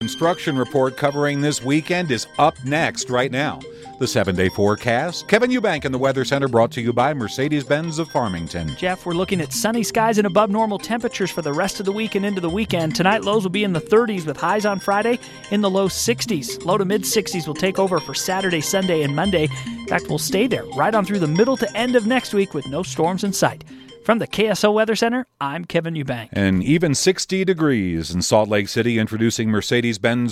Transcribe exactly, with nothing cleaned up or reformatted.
Construction report covering this weekend is up next right now. The seven-day forecast. Kevin Eubank in the Weather Center, brought to you by Mercedes-Benz of Farmington. Jeff, we're looking at sunny skies and above normal temperatures for the rest of the week and into the weekend. Tonight, lows will be in the thirties with highs on Friday in the low sixties. Low to mid-sixties will take over for Saturday, Sunday, and Monday. In fact, we'll stay there right on through the middle to end of next week with no storms in sight. From the K S O Weather Center, I'm Kevin Eubank. And even sixty degrees in Salt Lake City, introducing Mercedes-Benz